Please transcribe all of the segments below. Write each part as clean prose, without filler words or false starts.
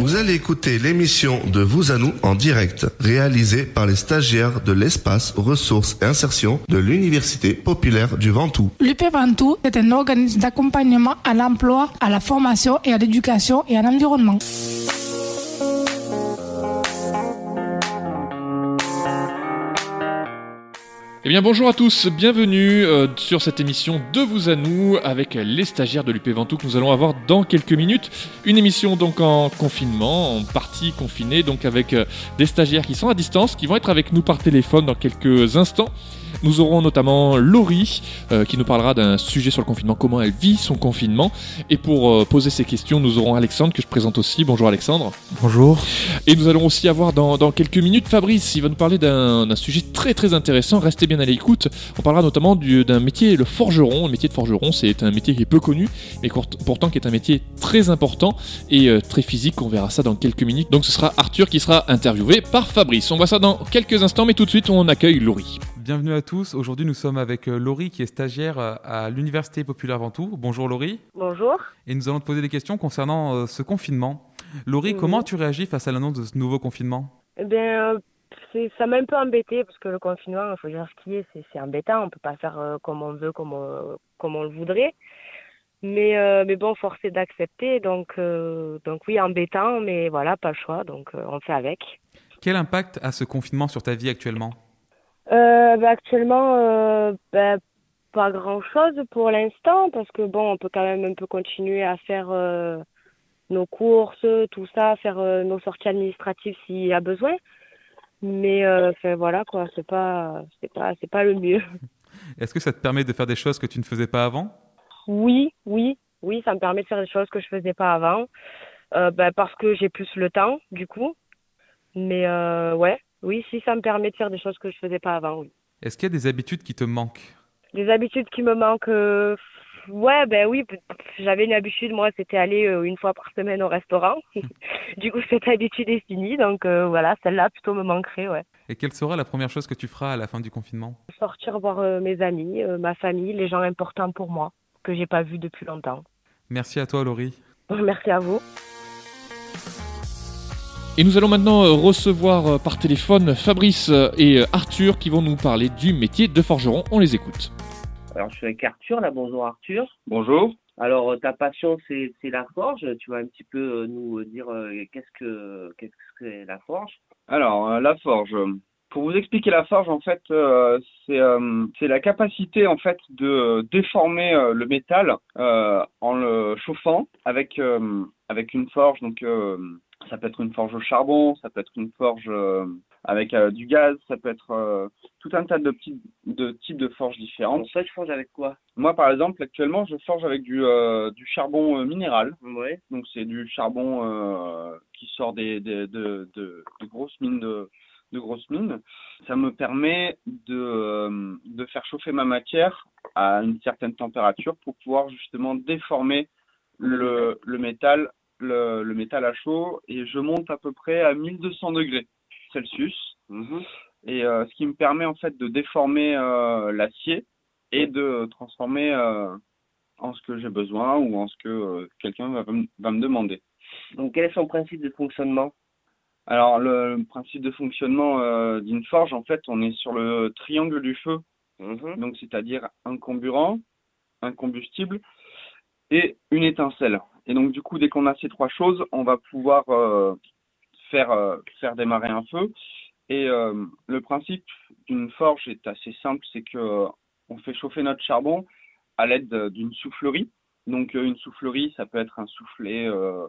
Vous allez écouter l'émission de Vous à nous en direct, réalisée par les stagiaires de l'espace ressources et insertion de l'Université populaire du Ventoux. L'UP Ventoux est un organisme d'accompagnement à l'emploi, à la formation et à l'éducation et à l'environnement. Eh bien bonjour à tous, bienvenue sur cette émission de Vous à nous avec les stagiaires de l'UP Ventoux que nous allons avoir dans quelques minutes. Une émission donc en confinement, en partie confinée, donc avec des stagiaires qui sont à distance, qui vont être avec nous par téléphone dans quelques instants. Nous aurons notamment Laurie qui nous parlera d'un sujet sur le confinement, comment elle vit son confinement. Et pour poser ces questions, nous aurons Alexandre que je présente aussi. Bonjour Alexandre. Bonjour. Et nous allons aussi avoir dans quelques minutes Fabrice, il va nous parler d'un sujet très très intéressant. Restez bien à l'écoute. On parlera notamment d'un métier, le forgeron. Le métier de forgeron, c'est un métier qui est peu connu, mais pourtant qui est un métier très important et très physique. On verra ça dans quelques minutes. Donc ce sera Arthur qui sera interviewé par Fabrice. On voit ça dans quelques instants, mais tout de suite on accueille Laurie. Bienvenue à tous. Aujourd'hui, nous sommes avec Laurie qui est stagiaire à l'Université populaire Ventoux. Bonjour Laurie. Bonjour. Et nous allons te poser des questions concernant ce confinement. Laurie, comment tu réagis face à l'annonce de ce nouveau confinement ? Eh bien, ça m'a un peu embêté parce que le confinement, il faut dire ce qui est, c'est embêtant. On ne peut pas faire comme on veut, comme on le voudrait. Mais bon, forcé d'accepter. Donc oui, embêtant, mais voilà, pas le choix. Donc on fait avec. Quel impact a ce confinement sur ta vie actuellement ? Actuellement, pas grand-chose pour l'instant parce que bon, on peut quand même un peu continuer à faire nos courses, tout ça, faire nos sorties administratives s'il y a besoin. Mais voilà quoi, c'est pas le mieux. Est-ce que ça te permet de faire des choses que tu ne faisais pas avant ? Oui, ça me permet de faire des choses que je faisais pas avant, parce que j'ai plus le temps du coup. Mais oui, si ça me permet de faire des choses que je faisais pas avant, oui. Est-ce qu'il y a des habitudes qui te manquent ? Des habitudes qui me manquent, oui, j'avais une habitude, moi, c'était aller une fois par semaine au restaurant. Du coup, cette habitude est finie, donc voilà, celle-là plutôt me manquerait, ouais. Et quelle sera la première chose que tu feras à la fin du confinement ? Sortir voir mes amis, ma famille, les gens importants pour moi, que j'ai pas vus depuis longtemps. Merci à toi, Laurie. Merci à vous. Et nous allons maintenant recevoir par téléphone Fabrice et Arthur qui vont nous parler du métier de forgeron. On les écoute. Alors, je suis avec Arthur, là. Bonjour Arthur. Bonjour. Alors, ta passion, c'est la forge. Tu vas un petit peu nous dire qu'est-ce que c'est la forge. Alors, la forge. Pour vous expliquer la forge, en fait, c'est la capacité, en fait, de déformer le métal en le chauffant avec une forge. Donc, ça peut être une forge au charbon, ça peut être une forge avec du gaz, ça peut être tout un tas de types de forges différentes. Donc, toi, tu forges avec quoi ? Moi, par exemple, actuellement, je forge avec du charbon minéral. Oui. Donc, c'est du charbon qui sort de grosses mines de grosses mines. Ça me permet de faire chauffer ma matière à une certaine température pour pouvoir justement déformer le métal à chaud, et je monte à peu près à 1200 degrés Celsius. Et ce qui me permet en fait de déformer l'acier et de transformer en ce que j'ai besoin ou en ce que quelqu'un va me demander. Donc quel est son principe de fonctionnement ? Alors le principe de fonctionnement d'une forge, en fait, on est sur le triangle du feu. Donc c'est-à-dire un carburant, un combustible et une étincelle. Et donc du coup, dès qu'on a ces trois choses, on va pouvoir faire démarrer un feu. Et le principe d'une forge est assez simple, c'est que on fait chauffer notre charbon à l'aide d'une soufflerie. Donc une soufflerie, ça peut être un soufflet,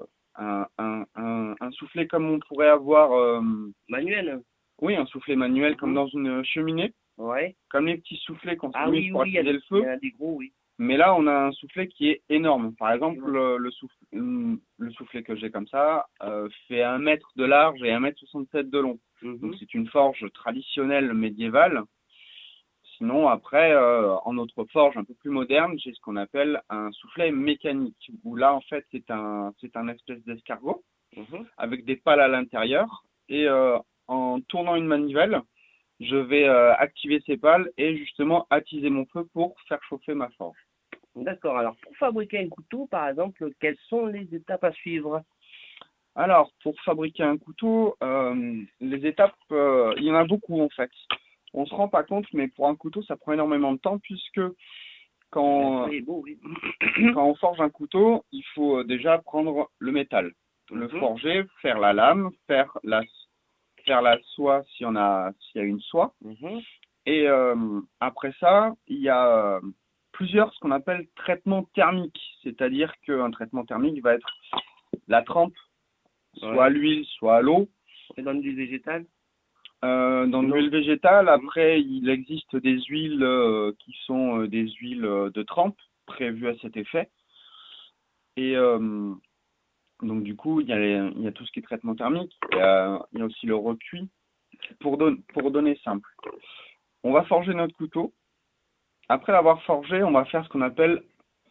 un soufflet comme on pourrait avoir manuel. Oui, un soufflet manuel comme dans une cheminée. Ouais. Comme les petits soufflets qu'on utilise pour attiser le feu. Il y a des gros, oui. Mais là, on a un soufflet qui est énorme. Par exemple, le soufflet que j'ai comme ça fait 1 mètre de large et 1,67 m de long. Donc c'est une forge traditionnelle médiévale. Sinon, après, en autre forge un peu plus moderne, j'ai ce qu'on appelle un soufflet mécanique, où là, en fait, c'est un espèce d'escargot avec des pales à l'intérieur. Et en tournant une manivelle, je vais activer ces pales et justement attiser mon feu pour faire chauffer ma forge. D'accord. Alors, pour fabriquer un couteau, par exemple, quelles sont les étapes à suivre ? Alors, pour fabriquer un couteau, les étapes, il y en a beaucoup en fait. On se rend pas compte, mais pour un couteau, ça prend énormément de temps puisque quand, Oui, bon, oui. quand on forge un couteau, il faut déjà prendre le métal, le forger, faire la lame, faire la soie s'il y a une soie. Et après ça, il y a plusieurs ce qu'on appelle traitements thermiques. C'est-à-dire qu'un traitement thermique va être la trempe, soit à l'huile, soit à l'eau. Et dans l'huile végétale? Dans l'huile végétale, après, il existe des huiles qui sont des huiles de trempe prévues à cet effet. Et donc, du coup, il y a tout ce qui est traitement thermique. Il y a aussi le recuit. Pour donner simple, on va forger notre couteau. Après l'avoir forgé, on va faire ce qu'on appelle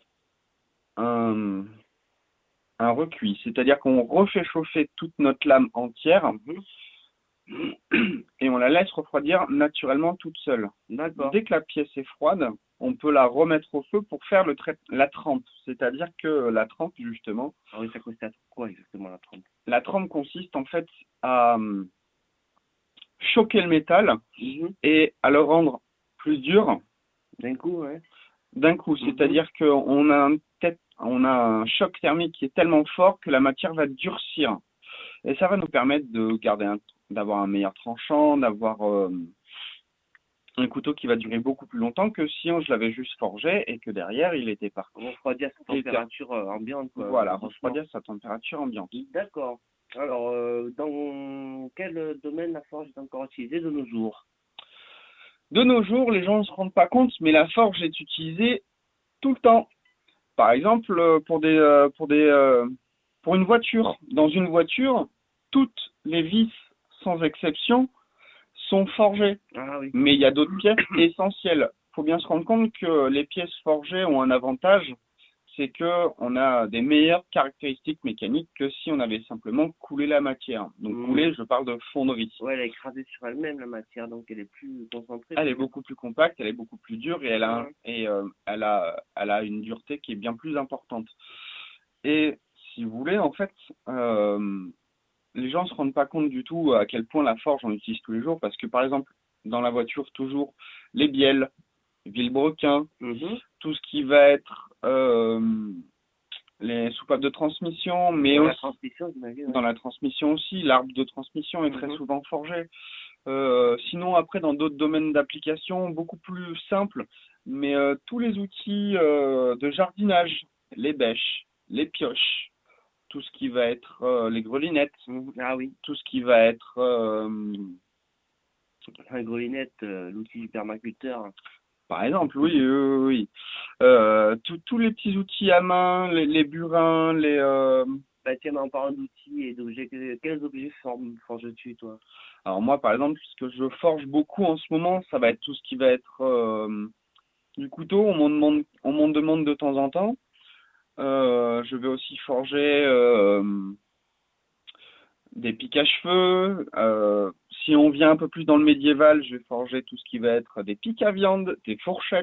un recuit. C'est-à-dire qu'on refait chauffer toute notre lame entière et on la laisse refroidir naturellement toute seule. D'accord. Dès que la pièce est froide, on peut la remettre au feu pour faire la trempe. C'est-à-dire que la trempe, justement... Ah oui, ça consiste à quoi exactement la trempe? La trempe consiste en fait à choquer le métal et à le rendre plus dur. D'un coup, ouais. D'un coup, c'est-à-dire qu'on a un choc thermique qui est tellement fort que la matière va durcir. Et ça va nous permettre d'avoir un meilleur tranchant, d'avoir un couteau qui va durer beaucoup plus longtemps que si je l'avais juste forgé et que derrière il était parti. On refroidit à sa température ambiante, quoi. Voilà, refroidit à sa température ambiante. D'accord. Alors, dans quel domaine la forge est encore utilisée de nos jours? De nos jours, les gens ne se rendent pas compte, mais la forge est utilisée tout le temps. Par exemple, pour une voiture. Dans une voiture, toutes les vis, sans exception, sont forgées. Ah oui. Mais il y a d'autres pièces essentielles. Il faut bien se rendre compte que les pièces forgées ont un avantage, c'est qu'on a des meilleures caractéristiques mécaniques que si on avait simplement coulé la matière. Donc coulé, je parle de fonderie. Ouais, elle est écrasée sur elle-même, la matière, donc elle est plus concentrée. Elle est beaucoup plus compacte, elle est beaucoup plus dure et elle a une dureté qui est bien plus importante. Et si vous voulez, en fait, les gens ne se rendent pas compte du tout à quel point la forge on l'utilise tous les jours parce que par exemple, dans la voiture, toujours les bielles, vilebrequin, tout ce qui va être les soupapes de transmission, mais dans aussi la transmission, j'imagine, dans la transmission aussi, l'arbre de transmission est très souvent forgé. Sinon, après, dans d'autres domaines d'application, beaucoup plus simples, mais tous les outils de jardinage, les bêches, les pioches, tout ce qui va être les grelinettes, ah oui, tout ce qui va être la grelinette, l'outil du permaculteur. Par exemple, oui. Tous les petits outils à main, les burins, Bah tiens, en parlant d'outils et d'objets, quels objets forges-tu, toi? Alors moi, par exemple, ce que je forge beaucoup en ce moment, ça va être tout ce qui va être du couteau. On m'en demande de temps en temps. Je vais aussi forger des pics à cheveux. Si on vient un peu plus dans le médiéval, je vais forger tout ce qui va être des pics à viande, des fourchettes,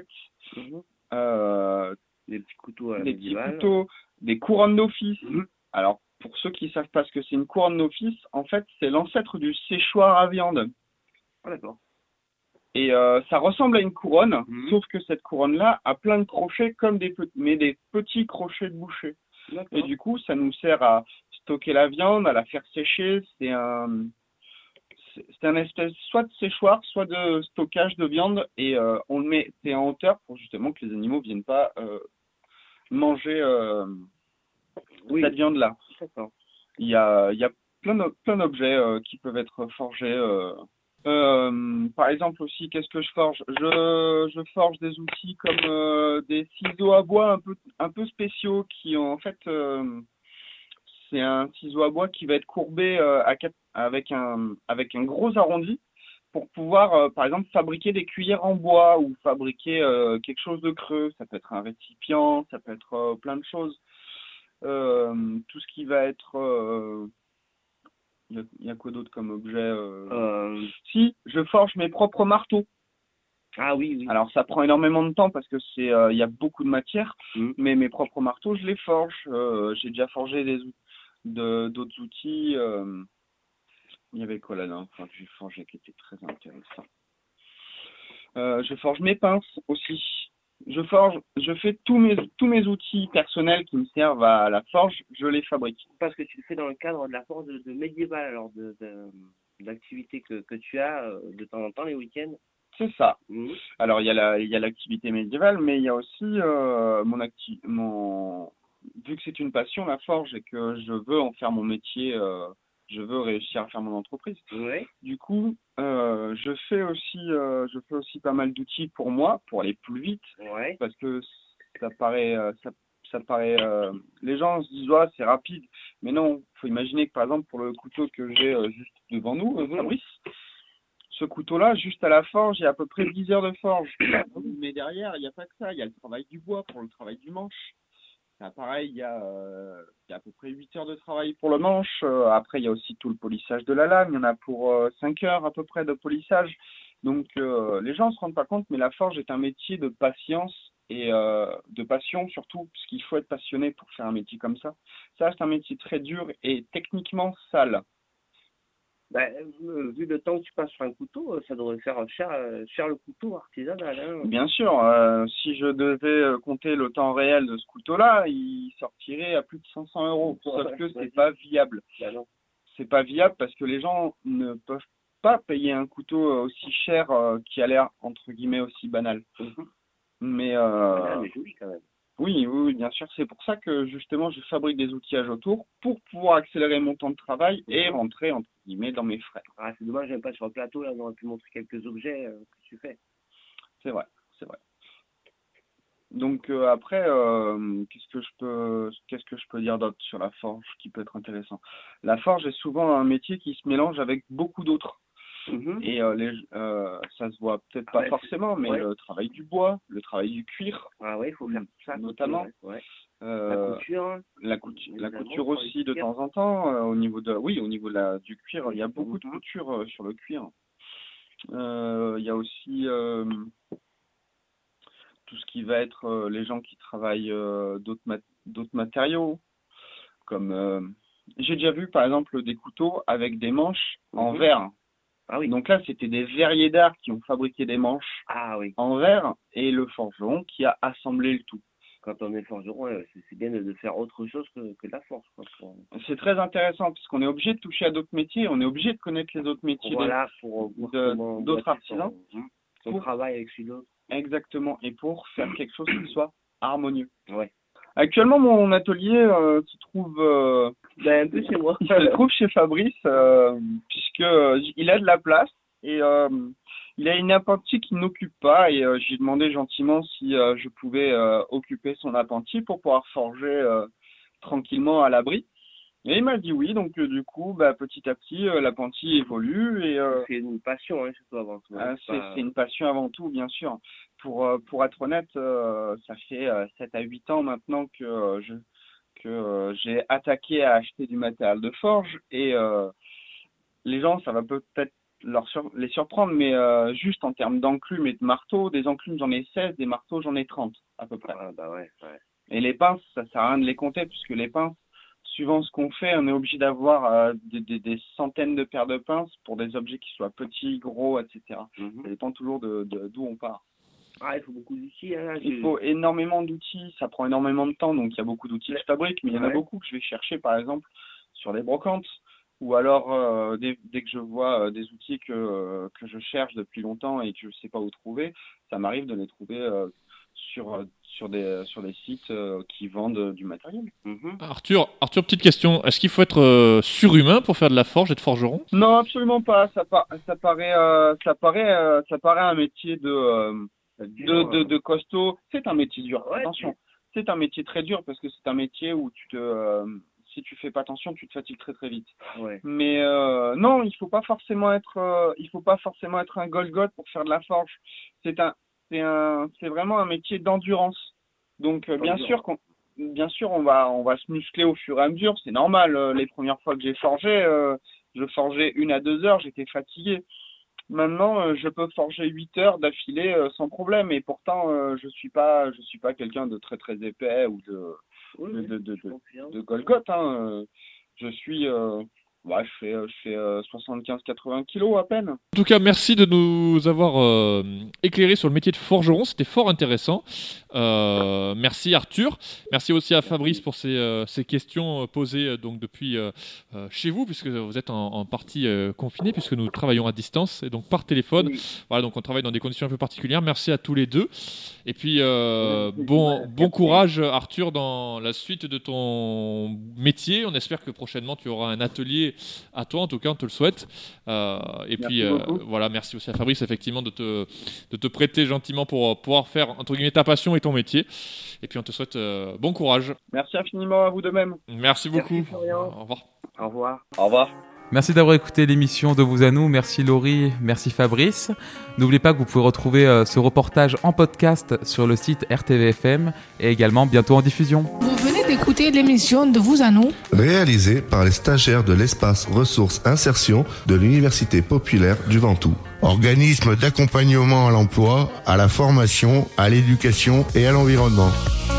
des petits couteaux, des couronnes d'office. Alors, pour ceux qui ne savent pas ce que c'est une couronne d'office, en fait, c'est l'ancêtre du séchoir à viande. Ah, d'accord. Et ça ressemble à une couronne, sauf que cette couronne-là a plein de crochets comme des petits crochets de boucher. Et du coup, ça nous sert à stocker la viande, à la faire sécher. C'est un espèce soit de séchoir, soit de stockage de viande. Et on le met en hauteur pour justement que les animaux ne viennent pas manger cette viande-là. Il y a plein d'objets qui peuvent être forgés. Par exemple aussi, qu'est-ce que je forge? Je forge des outils comme des ciseaux à bois un peu spéciaux qui ont en fait c'est un ciseau à bois qui va être courbé avec un gros arrondi pour pouvoir par exemple fabriquer des cuillères en bois ou fabriquer quelque chose de creux. Ça peut être un récipient, ça peut être plein de choses. Tout ce qui va être il y a quoi d'autre comme objet Si, je forge mes propres marteaux. Ah oui. Alors ça prend énormément de temps parce que il y a beaucoup de matière, mais mes propres marteaux, je les forge. J'ai déjà forgé d'autres outils. Il y avait quoi là dernière fois que j'ai forgé qui était très intéressant. Je forge mes pinces aussi. Je fais tous mes outils personnels qui me servent à la forge, je les fabrique. Parce que tu le fais dans le cadre de la forge de médiéval, alors d'activité que tu as de temps en temps les week-ends. C'est ça. Alors il y a l'activité médiévale, mais il y a aussi vu que c'est une passion la forge et que je veux en faire mon métier, je veux réussir à faire mon entreprise. Ouais. Du coup, je fais aussi pas mal d'outils pour moi, pour aller plus vite, Ouais. parce que ça paraît, les gens se disent ouais, c'est rapide, mais non, faut imaginer que par exemple pour le couteau que j'ai juste devant nous, Fabrice, ce couteau-là, juste à la forge, il y a à peu près 10 heures de forge. Mais derrière, il n'y a pas que ça, il y a le travail du bois pour le travail du manche. Là, pareil, il y a à peu près 8 heures de travail pour le manche. Après, il y a aussi tout le polissage de la lame. Il y en a pour 5 heures à peu près de polissage. Donc, les gens ne se rendent pas compte, mais la forge est un métier de patience et de passion surtout, parce qu'il faut être passionné pour faire un métier comme ça. Ça reste un métier très dur et techniquement sale. Vu le temps que tu passes sur un couteau, ça devrait faire cher le couteau artisanal. Hein. Bien sûr, si je devais compter le temps réel de ce couteau-là, il sortirait à plus de 500 €. Sauf que c'est pas viable. C'est pas viable parce que les gens ne peuvent pas payer un couteau aussi cher qui a l'air entre guillemets aussi banal. Mais joli quand même. Oui, bien sûr. C'est pour ça que justement je fabrique des outillages autour pour pouvoir accélérer mon temps de travail et rentrer entre guillemets dans mes frais. Ah, c'est dommage, j'aime pas sur le plateau, là on aurait pu montrer quelques objets que tu fais. C'est vrai. Donc après, qu'est-ce que je peux dire d'autre sur la forge qui peut être intéressant? La forge est souvent un métier qui se mélange avec beaucoup d'autres. Et ça se voit peut-être pas forcément, mais le travail du bois, le travail du cuir. Ah ouais, il faut faire tout ça. Notamment. Ouais. La couture aussi de temps en temps. Au niveau du cuir, il y a beaucoup de couture sur le cuir. Il y a aussi tout ce qui va être les gens qui travaillent d'autres matériaux, comme j'ai déjà vu par exemple des couteaux avec des manches en verre. Ah oui. Donc là, c'était des verriers d'art qui ont fabriqué des manches en verre et le forgeron qui a assemblé le tout. Quand on est forgeron, c'est bien de faire autre chose que de la forge. C'est très intéressant parce qu'on est obligé de toucher à d'autres métiers, on est obligé de connaître les autres métiers d'autres artisans. Son travail avec celui d'autre. Exactement, et pour faire quelque chose qui soit harmonieux. Ouais. Actuellement, mon atelier se trouve un peu chez moi. se trouve chez Fabrice, puisque il a de la place et il a une appentis qui n'occupe pas et j'ai demandé gentiment si je pouvais occuper son appentis pour pouvoir forger tranquillement à l'abri. Et il m'a dit oui, donc du coup, petit à petit, l'appentis évolue et c'est une passion, hein, surtout avant tout. c'est une passion avant tout, bien sûr. Pour être honnête, ça fait 7 à 8 ans maintenant que j'ai attaqué à acheter du matériel de forge et les gens, ça va peut-être les surprendre, mais juste en termes d'enclumes et de marteaux, des enclumes j'en ai 16, des marteaux j'en ai 30 à peu près. Ouais. Et les pinces, ça sert à rien de les compter puisque les pinces, suivant ce qu'on fait, on est obligé d'avoir des centaines de paires de pinces pour des objets qui soient petits, gros, etc. Ça dépend toujours d'où on part. Ah, il faut beaucoup d'outils. Hein, il faut énormément d'outils, ça prend énormément de temps, donc il y a beaucoup d'outils que je fabrique, mais il y en a beaucoup que je vais chercher, par exemple, sur les brocantes, ou alors dès que je vois des outils que je cherche depuis longtemps et que je ne sais pas où trouver, ça m'arrive de les trouver sur des sites qui vendent du matériel. Arthur, petite question. Est-ce qu'il faut être surhumain pour faire de la forge et de forgeron? Non, absolument pas. Ça paraît un métier de costaud. C'est un métier dur. Attention, c'est un métier très dur parce que c'est un métier où si tu fais pas attention, tu te fatigues très très vite. Ouais. Mais non, il faut pas forcément être un Golgoth pour faire de la forge. C'est vraiment un métier d'endurance. Donc bien sûr, on va se muscler au fur et à mesure, c'est normal. Les premières fois que j'ai forgé, je forgeais 1 à 2 heures, j'étais fatigué. Maintenant, je peux forger 8 heures d'affilée sans problème, et pourtant je suis pas quelqu'un de très très épais ou de Golgoth. je fais 75-80 kilos à peine. En tout cas, merci de nous avoir éclairé sur le métier de forgeron. C'était fort intéressant. Merci Arthur. Merci aussi à Fabrice pour ces questions posées donc depuis chez vous, puisque vous êtes en partie confinés, puisque nous travaillons à distance et donc par téléphone. Oui. Voilà, donc on travaille dans des conditions un peu particulières. Merci à tous les deux. Et puis bon courage Arthur dans la suite de ton métier. On espère que prochainement tu auras un atelier à toi, en tout cas on te le souhaite. Et puis voilà, merci aussi à Fabrice effectivement de te prêter gentiment pour pouvoir faire entre guillemets ta passion et ton métier. Et puis on te souhaite bon courage. Merci infiniment à vous de même. Merci beaucoup. Merci, au revoir. Au revoir. Au revoir. Merci d'avoir écouté l'émission De vous à nous. Merci Laurie, merci Fabrice. N'oubliez pas que vous pouvez retrouver ce reportage en podcast sur le site RTVFM et également bientôt en diffusion. Vous venez d'écouter l'émission De vous à nous, réalisée par les stagiaires de l'espace ressources insertion de l'Université populaire du Ventoux. Organisme d'accompagnement à l'emploi, à la formation, à l'éducation et à l'environnement.